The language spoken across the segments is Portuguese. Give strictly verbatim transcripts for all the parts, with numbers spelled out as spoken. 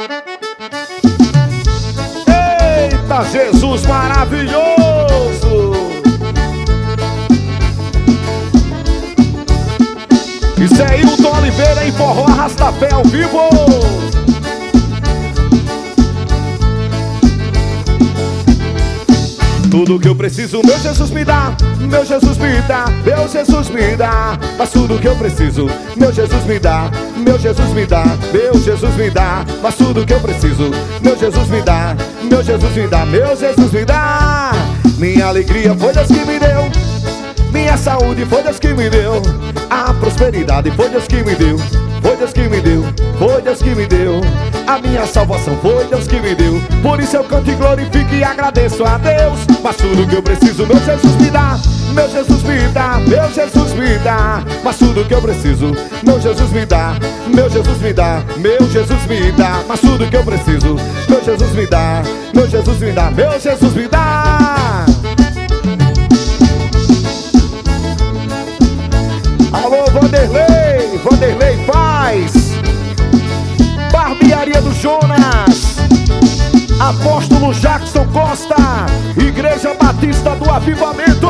Eita, Jesus maravilhoso! Isso é Hilton Oliveira em forró arrasta-pé ao vivo. Tudo que eu preciso, meu Jesus me dá, meu Jesus me dá, meu Jesus me dá. Mas tudo que eu preciso, meu Jesus me dá, meu Jesus me dá, meu Jesus me dá. Mas tudo que eu preciso, meu Jesus me dá, meu Jesus me dá, meu Jesus me dá. Minha alegria foi Deus que me deu, minha saúde foi Deus que me deu, a prosperidade foi Deus que me deu, foi Deus que me deu, foi Deus que me deu. A minha salvação foi Deus que me deu. Por isso eu canto e glorifico e agradeço a Deus. Mas tudo que eu preciso, meu Jesus me dá, meu Jesus me dá, meu Jesus me dá. Mas tudo que eu preciso, meu Jesus me dá, meu Jesus me dá, meu Jesus me dá. Mas tudo que eu preciso, meu Jesus me dá, meu Jesus me dá, meu Jesus me dá. Alô, Vanderlei, Vanderlei faz Barbearia do Jonas, Apóstolo Jackson Costa, Igreja Batista do Avivamento.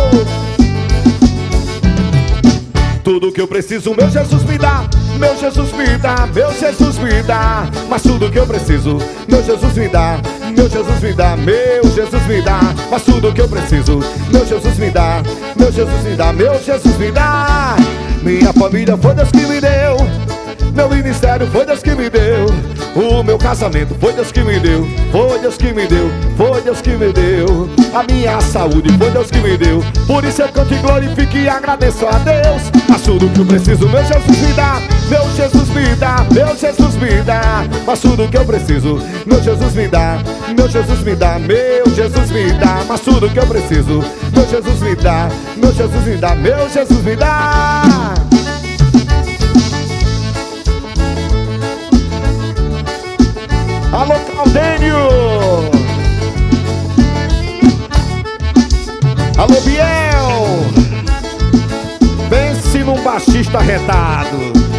Tudo que eu preciso, meu Jesus me dá, meu Jesus me dá, meu Jesus me dá. Mas tudo que eu preciso, meu Jesus me dá, meu Jesus me dá, meu Jesus me dá. Mas tudo que eu preciso, meu Jesus me dá, meu Jesus me dá, meu Jesus me dá. Minha família foi Deus que me deu, meu ministério foi Deus que me deu, o meu casamento foi Deus que me deu, foi Deus que me deu, foi Deus que me deu. A minha saúde foi Deus que me deu. Por isso eu canto e glorifico e agradeço a Deus. Mas tudo que eu preciso, meu Jesus me dá, meu Jesus me dá, meu Jesus me dá. Mas tudo que eu preciso, meu Jesus me dá, meu Jesus me dá, meu Jesus me dá. Mas tudo que eu preciso, meu Jesus me dá, meu Jesus me dá, meu Jesus me dá. Alô, Claudênio! Alô, Biel! Pense num baixista retado.